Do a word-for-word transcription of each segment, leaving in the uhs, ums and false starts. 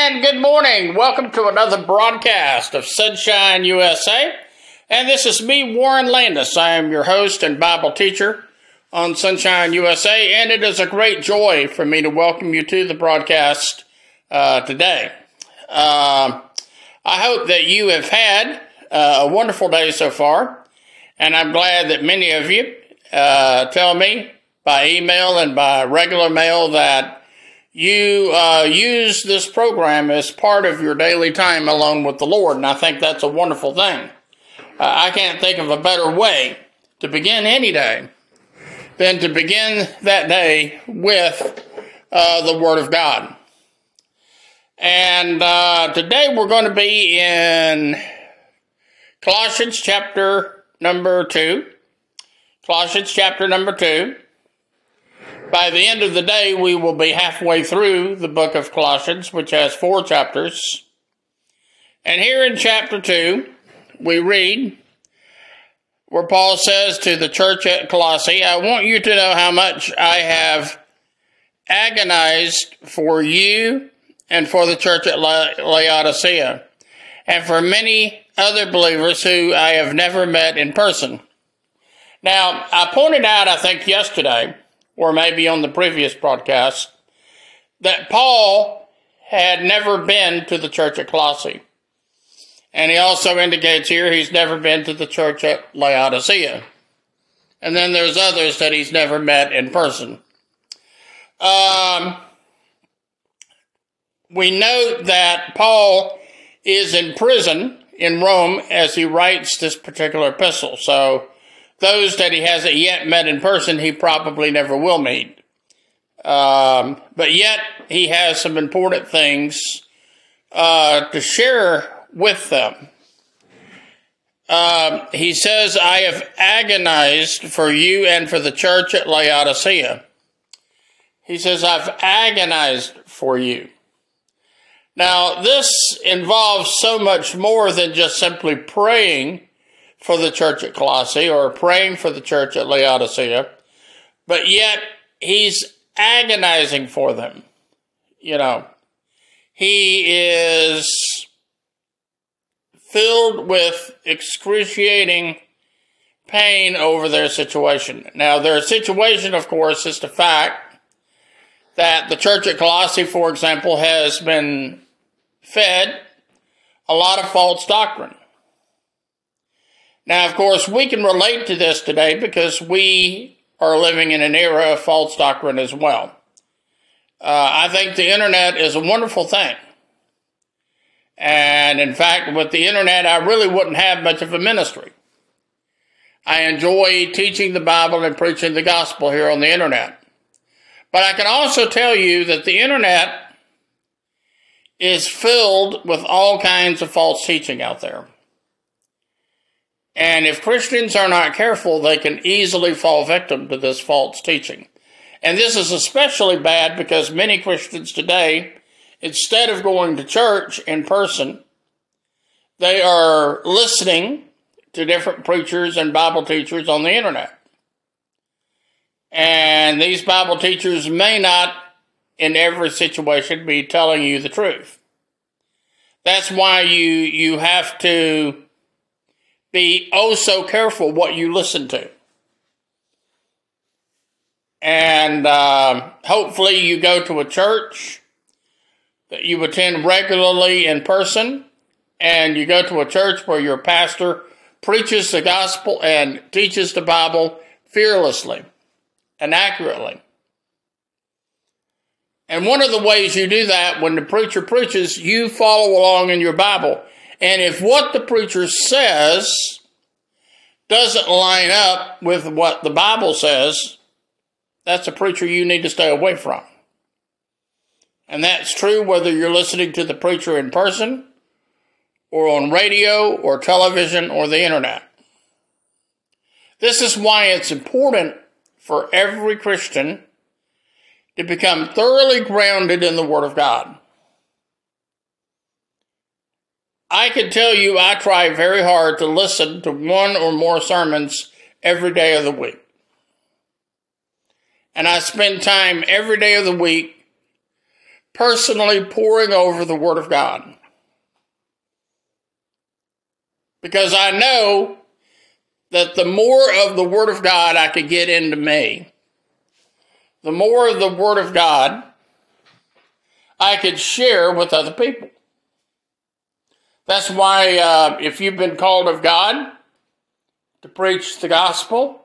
And good morning. Welcome to another broadcast of Sunshine U S A. And this is me, Warren Landis. I am your host and Bible teacher on Sunshine U S A. And it is a great joy for me to welcome you to the broadcast uh, today. Uh, I hope that you have had uh, a wonderful day so far. And I'm glad that many of you uh, tell me by email and by regular mail that you uh, use this program as part of your daily time alone with the Lord, and I think that's a wonderful thing. Uh, I can't think of a better way to begin any day than to begin that day with uh, the Word of God. And uh, today we're going to be in Colossians chapter number two. Colossians chapter number two. By the end of the day, we will be halfway through the book of Colossians, which has four chapters. And here in chapter two, we read where Paul says to the church at Colossae, I want you to know how much I have agonized for you and for the church at Laodicea, and for many other believers who I have never met in person. Now, I pointed out, I think yesterday, or maybe on the previous broadcast, that Paul had never been to the church at Colossae. And he also indicates here he's never been to the church at Laodicea. And then there's others that he's never met in person. Um, we know that Paul is in prison in Rome as he writes this particular epistle. So those that he hasn't yet met in person, he probably never will meet. Um, but yet, he has some important things uh, to share with them. Um, he says, I have agonized for you and for the church at Laodicea. He says, I've agonized for you. Now, this involves so much more than just simply praying for the church at Colossae or praying for the church at Laodicea, but yet he's agonizing for them. You know, he is filled with excruciating pain over their situation. Now, their situation, of course, is the fact that the church at Colossae, for example, has been fed a lot of false doctrine. Now, of course, we can relate to this today because we are living in an era of false doctrine as well. Uh, I think the internet is a wonderful thing. And in fact, with the internet, I really wouldn't have much of a ministry. I enjoy teaching the Bible and preaching the gospel here on the internet. But I can also tell you that the internet is filled with all kinds of false teaching out there. And if Christians are not careful, they can easily fall victim to this false teaching. And this is especially bad because many Christians today, instead of going to church in person, they are listening to different preachers and Bible teachers on the internet. And these Bible teachers may not, in every situation, be telling you the truth. That's why you, you have to be oh so careful what you listen to. And uh, hopefully you go to a church that you attend regularly in person, and you go to a church where your pastor preaches the gospel and teaches the Bible fearlessly and accurately. And one of the ways you do that, when the preacher preaches, you follow along in your Bible. And if what the preacher says doesn't line up with what the Bible says, that's a preacher you need to stay away from. And that's true whether you're listening to the preacher in person or on radio or television or the internet. This is why it's important for every Christian to become thoroughly grounded in the Word of God. I can tell you I try very hard to listen to one or more sermons every day of the week. And I spend time every day of the week personally poring over the Word of God. Because I know that the more of the Word of God I could get into me, the more of the Word of God I could share with other people. That's why uh, if you've been called of God to preach the gospel,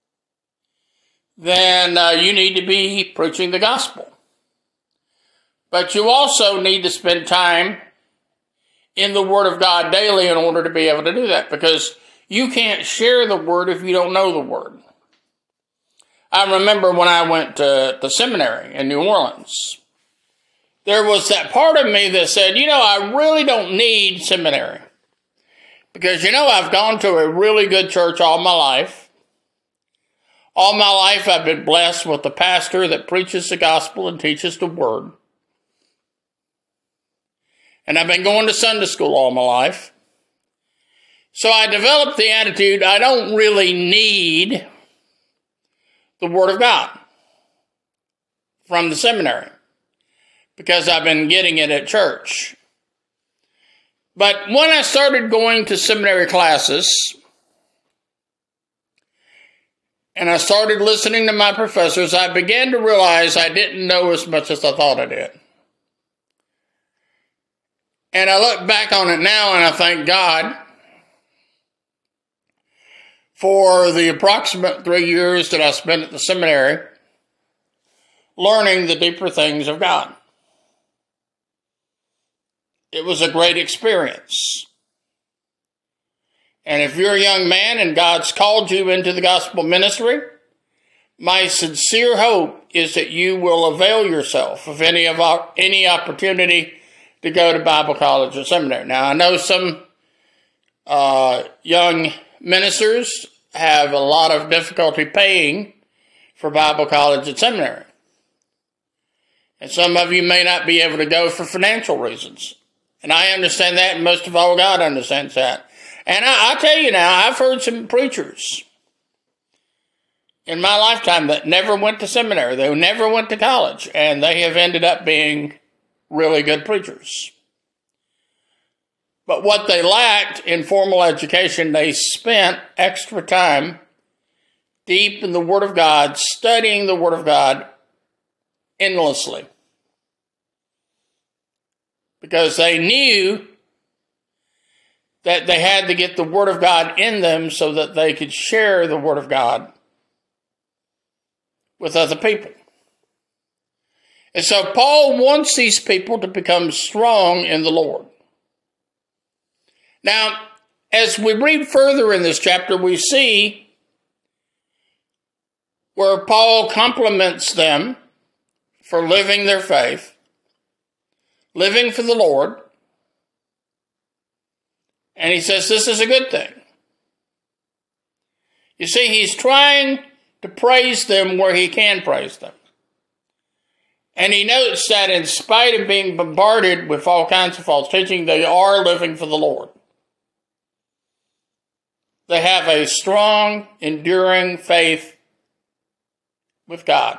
then uh, you need to be preaching the gospel. But you also need to spend time in the Word of God daily in order to be able to do that, because you can't share the Word if you don't know the Word. I remember when I went to the seminary in New Orleans, there was that part of me that said, you know, I really don't need seminary. Because, you know, I've gone to a really good church all my life. All my life I've been blessed with a pastor that preaches the gospel and teaches the Word. And I've been going to Sunday school all my life. So I developed the attitude, I don't really need the Word of God from the seminary, because I've been getting it at church. But when I started going to seminary classes, and I started listening to my professors, I began to realize I didn't know as much as I thought I did. And I look back on it now and I thank God for the approximate three years that I spent at the seminary learning the deeper things of God. It was a great experience. And if you're a young man and God's called you into the gospel ministry, my sincere hope is that you will avail yourself of any of our, any opportunity to go to Bible college or seminary. Now, I know some uh, young ministers have a lot of difficulty paying for Bible college and seminary. And some of you may not be able to go for financial reasons. And I understand that, and most of all, God understands that. And I, I tell you now, I've heard some preachers in my lifetime that never went to seminary. They never went to college, and they have ended up being really good preachers. But what they lacked in formal education, they spent extra time deep in the Word of God, studying the Word of God endlessly. Because they knew that they had to get the Word of God in them so that they could share the Word of God with other people. And so Paul wants these people to become strong in the Lord. Now, as we read further in this chapter, we see where Paul compliments them for living their faith, living for the Lord, and he says this is a good thing. You see, he's trying to praise them where he can praise them. And he notes that in spite of being bombarded with all kinds of false teaching, they are living for the Lord. They have a strong, enduring faith with God.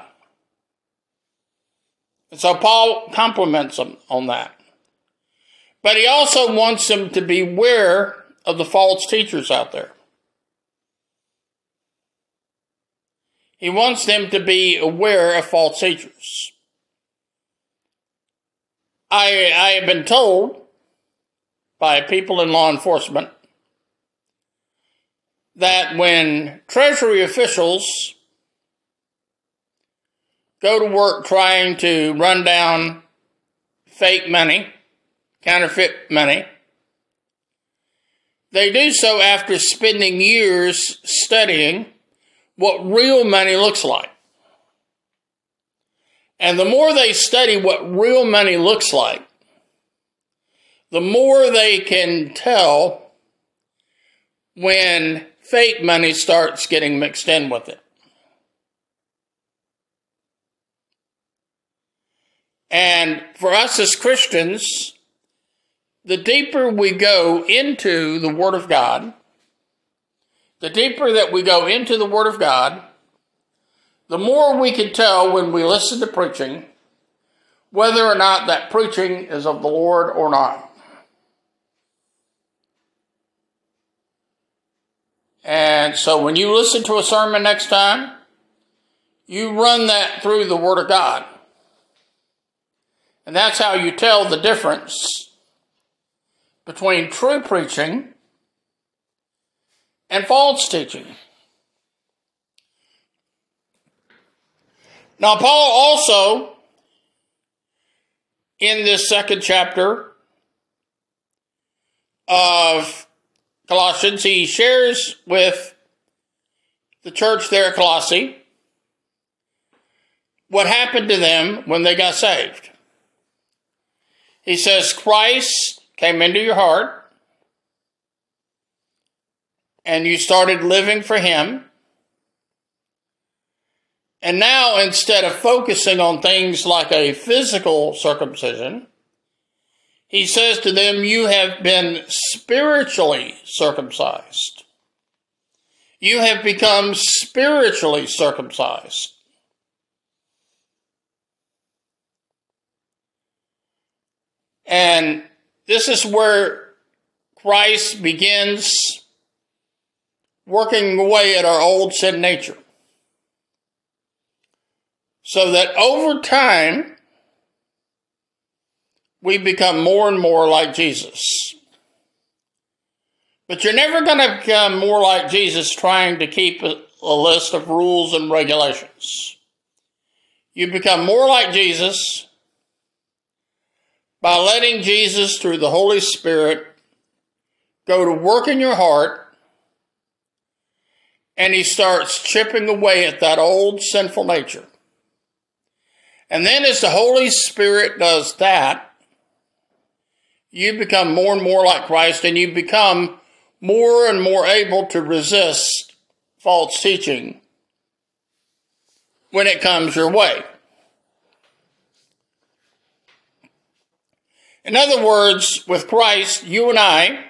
And so Paul compliments them on that. But he also wants them to beware of the false teachers out there. He wants them to be aware of false teachers. I, I have been told by people in law enforcement that when Treasury officials go to work trying to run down fake money, counterfeit money, they do so after spending years studying what real money looks like. And the more they study what real money looks like, the more they can tell when fake money starts getting mixed in with it. And for us as Christians, the deeper we go into the Word of God, the deeper that we go into the Word of God, the more we can tell when we listen to preaching whether or not that preaching is of the Lord or not. And so when you listen to a sermon next time, you run that through the Word of God. And that's how you tell the difference between true preaching and false teaching. Now, Paul also, in this second chapter of Colossians, he shares with the church there at Colossae what happened to them when they got saved. He says, Christ came into your heart and you started living for him. And now, instead of focusing on things like a physical circumcision, he says to them, you have been spiritually circumcised. You have become spiritually circumcised. And this is where Christ begins working away at our old sin nature. So that over time, we become more and more like Jesus. But you're never going to become more like Jesus trying to keep a, a list of rules and regulations. You become more like Jesus by letting Jesus, through the Holy Spirit, go to work in your heart, and he starts chipping away at that old sinful nature. And then as the Holy Spirit does that, you become more and more like Christ, and you become more and more able to resist false teaching when it comes your way. In other words, with Christ, you and I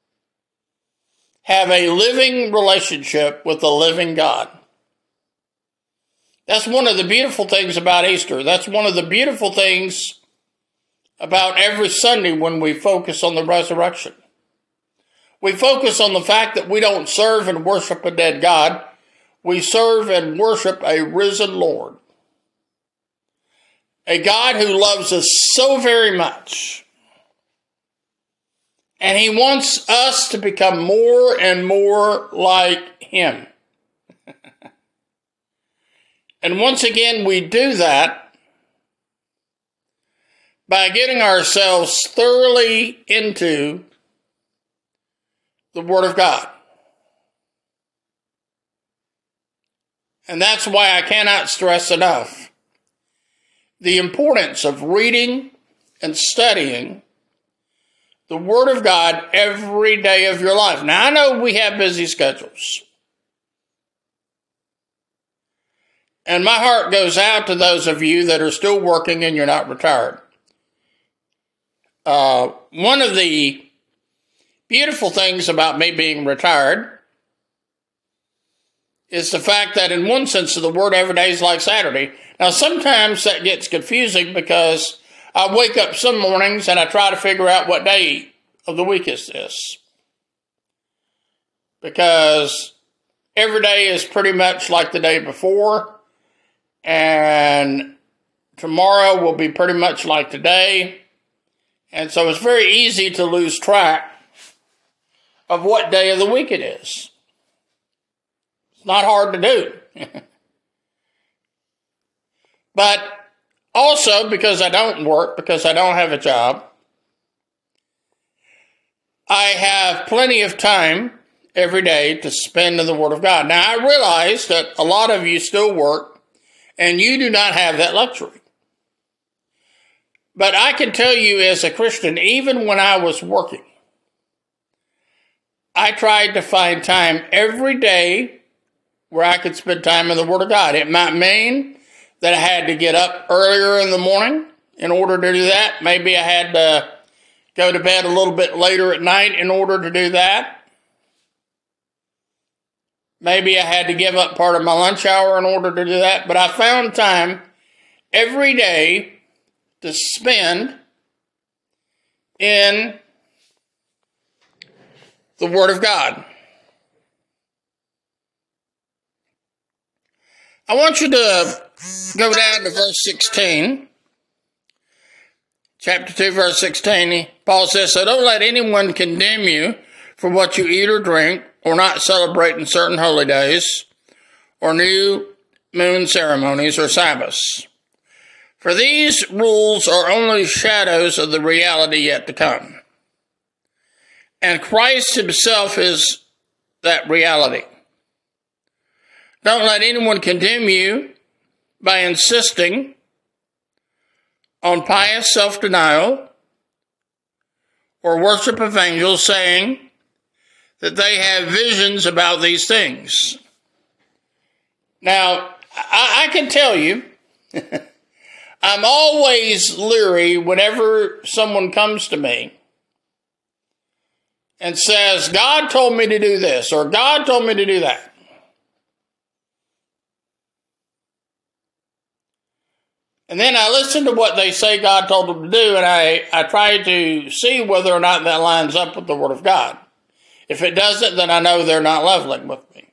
have a living relationship with the living God. That's one of the beautiful things about Easter. That's one of the beautiful things about every Sunday when we focus on the resurrection. We focus on the fact that we don't serve and worship a dead God. We serve and worship a risen Lord. A God who loves us so very much. And he wants us to become more and more like him. And once again, we do that by getting ourselves thoroughly into the Word of God. And that's why I cannot stress enough the importance of reading and studying the Word of God every day of your life. Now, I know we have busy schedules. And my heart goes out to those of you that are still working and you're not retired. Uh, one of the beautiful things about me being retired is the fact that in one sense of the word, every day is like Saturday. Now, sometimes that gets confusing because I wake up some mornings and I try to figure out what day of the week is this. Because every day is pretty much like the day before. And tomorrow will be pretty much like today. And so it's very easy to lose track of what day of the week it is. It's not hard to do. But also, because I don't work, because I don't have a job, I have plenty of time every day to spend in the Word of God. Now, I realize that a lot of you still work, and you do not have that luxury. But I can tell you as a Christian, even when I was working, I tried to find time every day where I could spend time in the Word of God. It might mean that I had to get up earlier in the morning in order to do that. Maybe I had to go to bed a little bit later at night in order to do that. Maybe I had to give up part of my lunch hour in order to do that. But I found time every day to to spend in the Word of God. I want you to go down to verse sixteen. Chapter two, verse sixteen. Paul says, so don't let anyone condemn you for what you eat or drink, or not celebrating certain holy days, or new moon ceremonies, or Sabbaths. For these rules are only shadows of the reality yet to come. And Christ himself is that reality. Don't let anyone condemn you by insisting on pious self-denial or worship of angels, saying that they have visions about these things. Now, I, I can tell you, I'm always leery whenever someone comes to me and says, God told me to do this, or God told me to do that. And then I listen to what they say God told them to do, and I, I try to see whether or not that lines up with the Word of God. If it doesn't, then I know they're not leveling with me.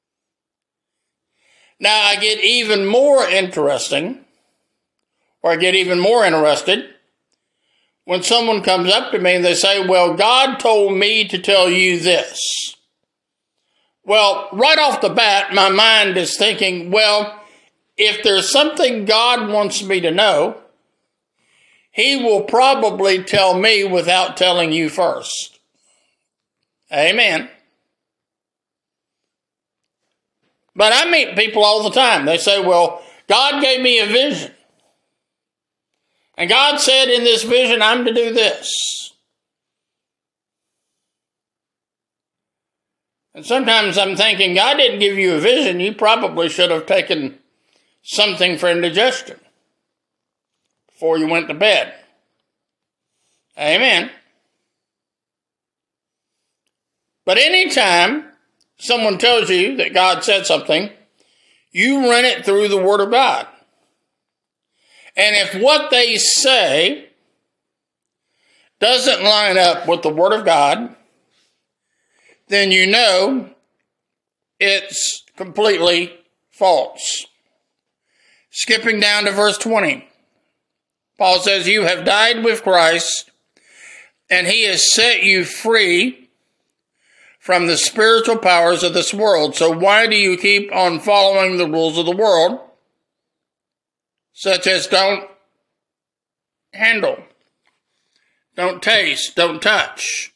Now, I get even more interesting, or I get even more interested, when someone comes up to me and they say, well, God told me to tell you this. Well, right off the bat, my mind is thinking, well, if there's something God wants me to know, he will probably tell me without telling you first. Amen. But I meet people all the time. They say, well, God gave me a vision. And God said in this vision, I'm to do this. And sometimes I'm thinking, God didn't give you a vision. You probably should have taken something for indigestion before you went to bed. Amen. But anytime someone tells you that God said something, you run it through the Word of God. And if what they say doesn't line up with the Word of God, then you know it's completely false. Skipping down to verse twenty, Paul says, you have died with Christ, and he has set you free from the spiritual powers of this world. So why do you keep on following the rules of the world, such as don't handle, don't taste, don't touch?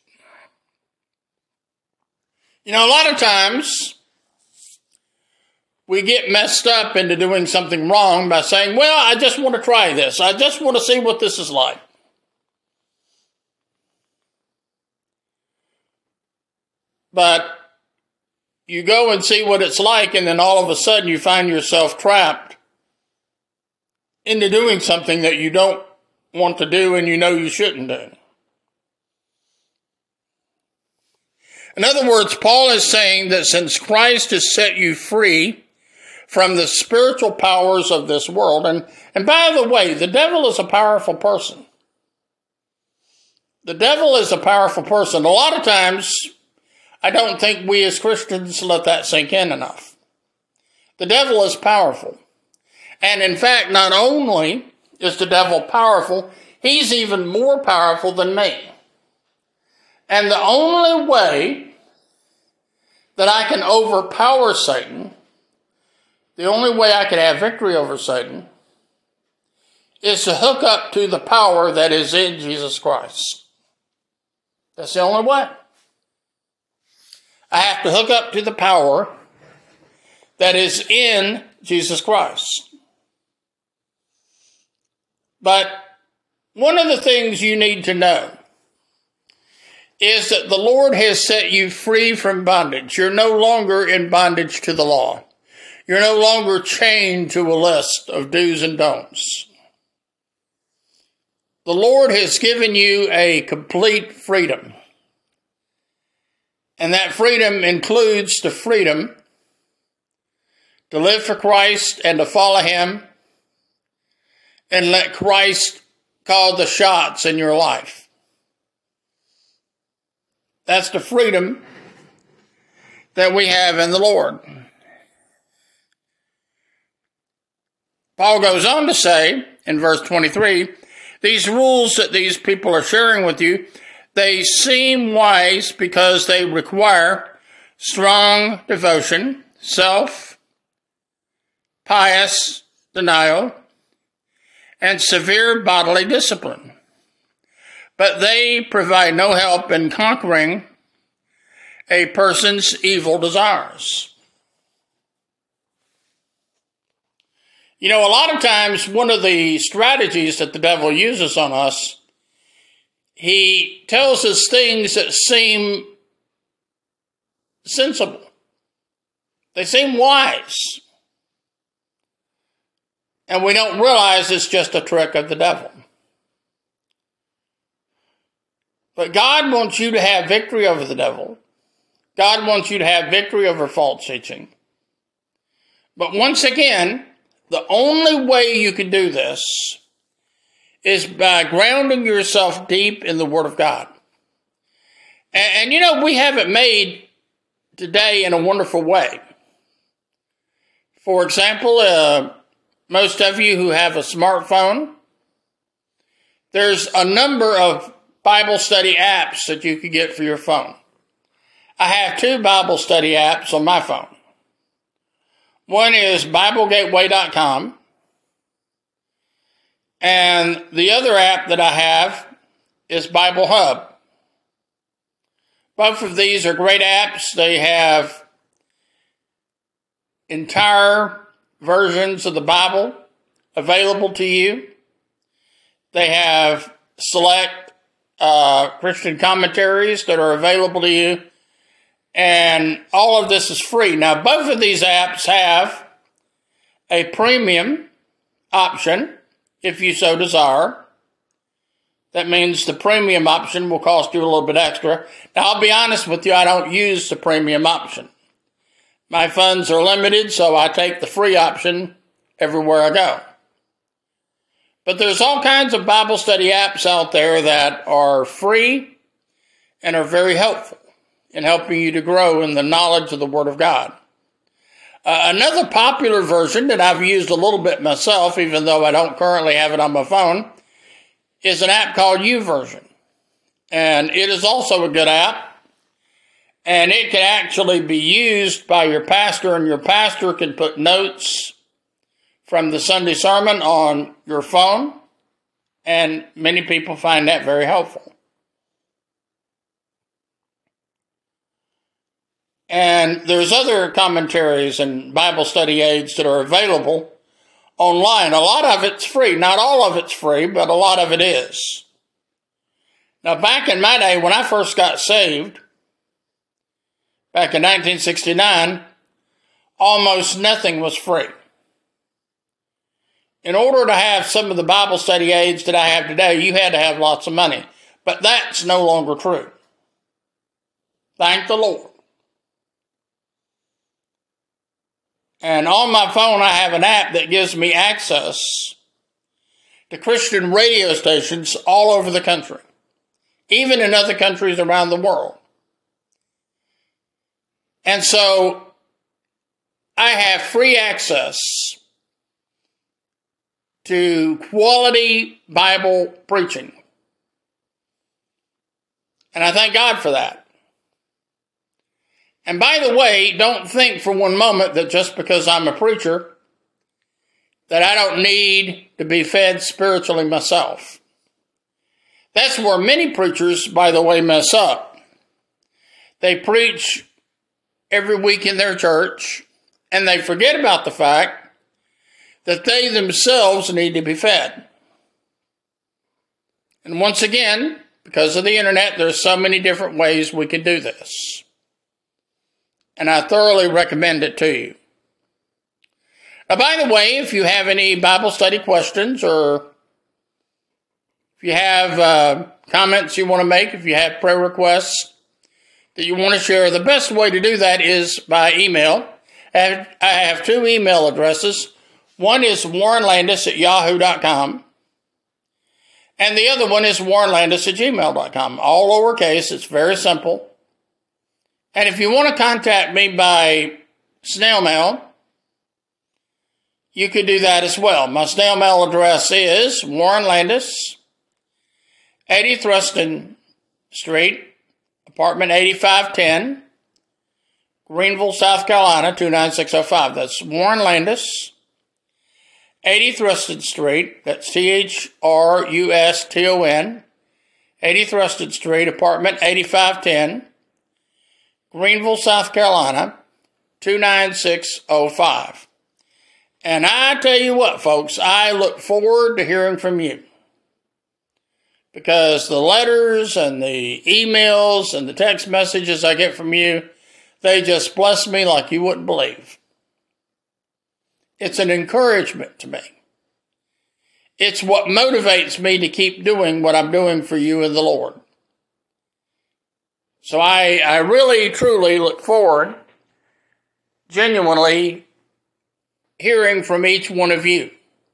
You know, a lot of times we get messed up into doing something wrong by saying, well, I just want to try this. I just want to see what this is like. But you go and see what it's like, and then all of a sudden you find yourself trapped into doing something that you don't want to do and you know you shouldn't do. In other words, Paul is saying that since Christ has set you free from the spiritual powers of this world, and, and by the way, the devil is a powerful person. The devil is a powerful person. A lot of times, I don't think we as Christians let that sink in enough. The devil is powerful. And in fact, not only is the devil powerful, he's even more powerful than me. And the only way that I can overpower Satan, the only way I can have victory over Satan, is to hook up to the power that is in Jesus Christ. That's the only way. I have to hook up to the power that is in Jesus Christ. But one of the things you need to know is that the Lord has set you free from bondage. You're no longer in bondage to the law. You're no longer chained to a list of do's and don'ts. The Lord has given you a complete freedom. And that freedom includes the freedom to live for Christ and to follow him and let Christ call the shots in your life. That's the freedom that we have in the Lord. Paul goes on to say in verse twenty-three, these rules that these people are sharing with you, they seem wise because they require strong devotion, self, pious denial, and severe bodily discipline. But they provide no help in conquering a person's evil desires. You know, a lot of times one of the strategies that the devil uses on us, he tells us things that seem sensible. They seem wise. And we don't realize it's just a trick of the devil. But God wants you to have victory over the devil. God wants you to have victory over false teaching. But once again, the only way you can do this is by grounding yourself deep in the Word of God. And, and you know, we have it made today in a wonderful way. For example, uh, most of you who have a smartphone, there's a number of Bible study apps that you can get for your phone. I have two Bible study apps on my phone. One is Bible Gateway dot com, and the other app that I have is Bible Hub. Both of these are great apps. They have entire versions of the Bible available to you. They have select uh, Christian commentaries that are available to you. And all of this is free. Now, both of these apps have a premium option, if you so desire. That means the premium option will cost you a little bit extra. Now, I'll be honest with you, I don't use the premium option. My funds are limited, so I take the free option everywhere I go. But there's all kinds of Bible study apps out there that are free and are very helpful in helping you to grow in the knowledge of the Word of God. Uh, another popular version that I've used a little bit myself, even though I don't currently have it on my phone, is an app called YouVersion. And it is also a good app. And it can actually be used by your pastor, and your pastor can put notes from the Sunday sermon on your phone. And many people find that very helpful. And there's other commentaries and Bible study aids that are available online. A lot of it's free. Not all of it's free, but a lot of it is. Now, back in my day, when I first got saved, back in nineteen sixty-nine, almost nothing was free. In order to have some of the Bible study aids that I have today, you had to have lots of money. But that's no longer true. Thank the Lord. And on my phone, I have an app that gives me access to Christian radio stations all over the country, even in other countries around the world. And so I have free access to quality Bible preaching. And I thank God for that. And by the way, don't think for one moment that just because I'm a preacher, that I don't need to be fed spiritually myself. That's where many preachers, by the way, mess up. They preach every week in their church, and they forget about the fact that they themselves need to be fed. And once again, because of the internet, there's so many different ways we can do this. And I thoroughly recommend it to you. Now, by the way, if you have any Bible study questions, or if you have uh, comments you want to make, if you have prayer requests that you want to share, the best way to do that is by email. I have, I have two email addresses. One is warren landis at yahoo dot com. And the other one is warren landis at gmail dot com. All lowercase. It's very simple. And if you want to contact me by snail mail, you could do that as well. My snail mail address is Warren Landis, eighty Thruston Street, apartment eighty-five ten, Greenville, South Carolina, two nine six oh five. That's Warren Landis, eighty Thruston Street. That's T H R U S T O N, eighty Thruston Street, apartment eighty-five ten, Greenville, South Carolina, two nine six oh five. And I tell you what, folks, I look forward to hearing from you. Because the letters and the emails and the text messages I get from you, they just bless me like you wouldn't believe. It's an encouragement to me. It's what motivates me to keep doing what I'm doing for you and the Lord. So I, I really, truly look forward, genuinely, hearing from each one of you.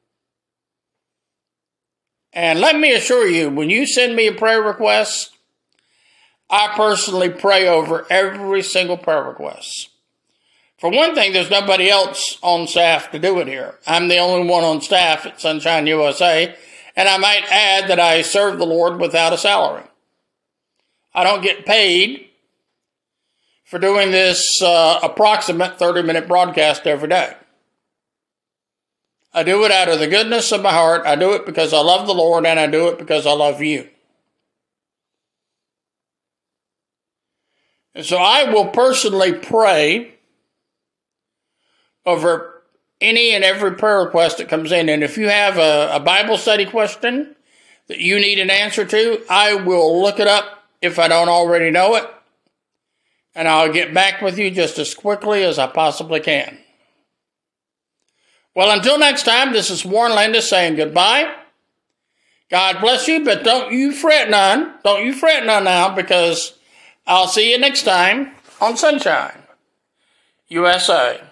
And let me assure you, when you send me a prayer request, I personally pray over every single prayer request. For one thing, there's nobody else on staff to do it here. I'm the only one on staff at Sunshine U S A, and I might add that I serve the Lord without a salary. I don't get paid for doing this uh, approximate thirty-minute broadcast every day. I do it out of the goodness of my heart. I do it because I love the Lord, and I do it because I love you. And so I will personally pray over any and every prayer request that comes in. And if you have a, a Bible study question that you need an answer to, I will look it up if I don't already know it. And I'll get back with you just as quickly as I possibly can. Well, until next time, this is Warren Landis saying goodbye. God bless you, but don't you fret none. Don't you fret none now, because I'll see you next time on Sunshine U S A.